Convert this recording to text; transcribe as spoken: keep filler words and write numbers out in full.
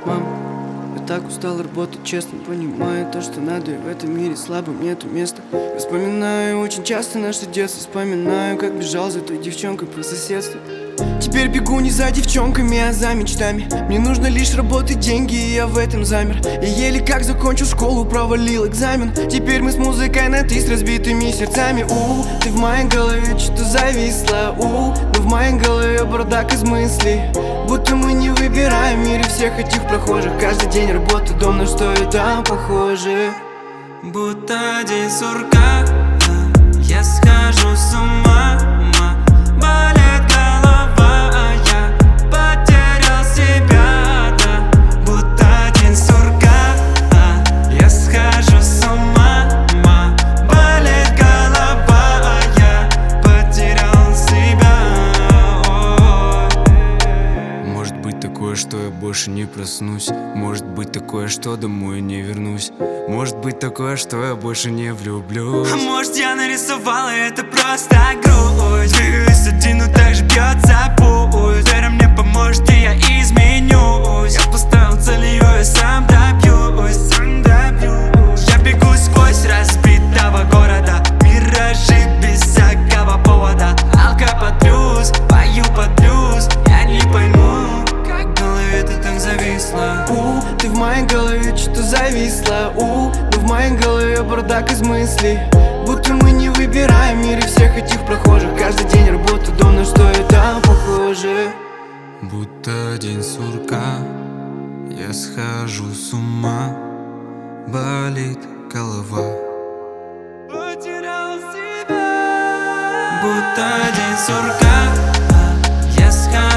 мам, я так устал работать, честно понимаю то, что надо, и в этом мире слабым нету места. Я вспоминаю очень часто наше детство, вспоминаю, как бежал за той девчонкой по соседству. Теперь бегу не за девчонками, а за мечтами. Мне нужно лишь работать, деньги, и я в этом замер. Я еле как закончил школу, провалил экзамен. Теперь мы с музыкой на ты с разбитыми сердцами. У, ты в моей голове что-то зависла. У, но в моей голове бардак из мыслей. Будто мы не выбираем в мире всех этих прохожих. Каждый день работа, дом, на что это похоже. Будто день сурка, я схожу с ума. Болит голова, а я потерял себя, да. Будто день сурка, я схожу с ума. Болит голова, а я потерял себя. Ой. Может быть такое, что я больше не проснусь. Может быть такое, что домой не вернусь. Может быть такое, что я больше не влюблюсь. А может я нарисовала это просто грусть. Двигаюсь один, но так же бьется пульс. Вера мне поможет, и я изменюсь. Я поставил цель, ее я сам добьюсь, сам добьюсь. Я бегу сквозь разбитого города, миражи без всякого повода. Алка под плюс, пою под плюс. Я не пойму, как в голове ты так зависла. У, ты в моей голове что-то зависла. У, но в моей голове бардак из мыслей. Будто мы не выбираем в мире всех этих прохожих. Каждый день работа, дом, на что это похоже. Будто день сурка, я схожу с ума. Болит голова. Потерял себя. Будто день сурка, я схожу